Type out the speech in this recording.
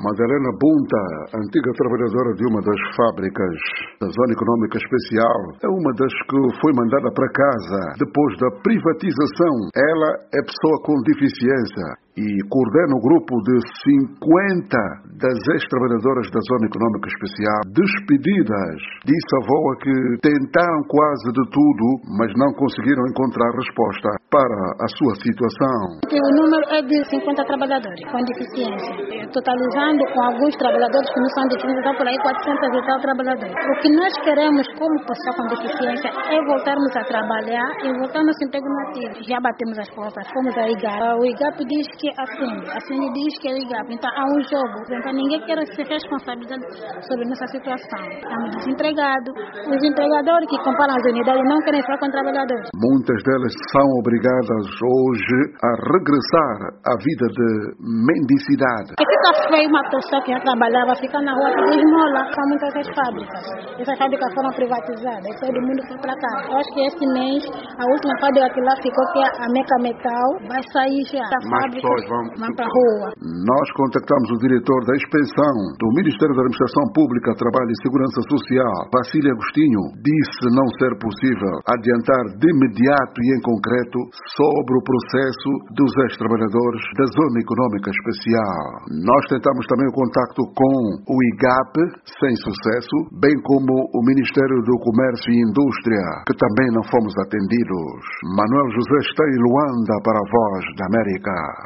Madalena Bunta, antiga trabalhadora de uma das fábricas da Zona Econômica Especial, é uma das que foi mandada para casa depois da privatização. Ela é pessoa com deficiência e coordena o grupo de 50 das ex-trabalhadoras da Zona Econômica Especial despedidas. Disse a VOA que tentaram quase de tudo, mas não conseguiram encontrar resposta para a sua situação. O número é de 50 trabalhadores com deficiência, totalizando com alguns trabalhadores que não são deficientes, estão por aí 400 e tal trabalhadores. O que nós queremos como pessoa com deficiência é voltarmos a trabalhar e voltar ao nosso emprego nativo. Já batemos as portas, fomos a IGAP. O IGAP diz que a CINE diz que é IGAP. Então há um jogo. Então ninguém quer se responsabilizar sobre nossa situação. Estamos desempregados. Os empregadores que comparam as unidades não querem falar com trabalhadores. Muitas delas são obrigadas hoje a regressar à vida de mendicidade. E fica feio uma pessoa que já trabalhava ficar na rua de esmola. São muitas as fábricas. Essas fábricas foram privatizadas e todo mundo foi para cá. Eu acho que este mês a última fábrica que lá ficou, que é a Meca Metal, vai sair já. Mais pessoas vão para a rua. Nós contactamos o diretor da inspeção do Ministério da Administração Pública, Trabalho e Segurança Social, Vacílio Agostinho. Disse não ser possível adiantar de imediato e em concreto sobre o processo dos ex-trabalhadores da Zona Econômica Especial. Nós tentamos também o contacto com o IGAP, sem sucesso, bem como o Ministério do Comércio e Indústria, que também não fomos atendidos. Manuel José está em Luanda para a Voz da América.